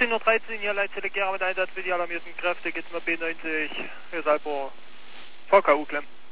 18:13 Uhr, hier Leitzelle Gera mit Einsatz für die alarmierten Kräfte, geht's mit B90, hier ist Alpha, VKU Klemm.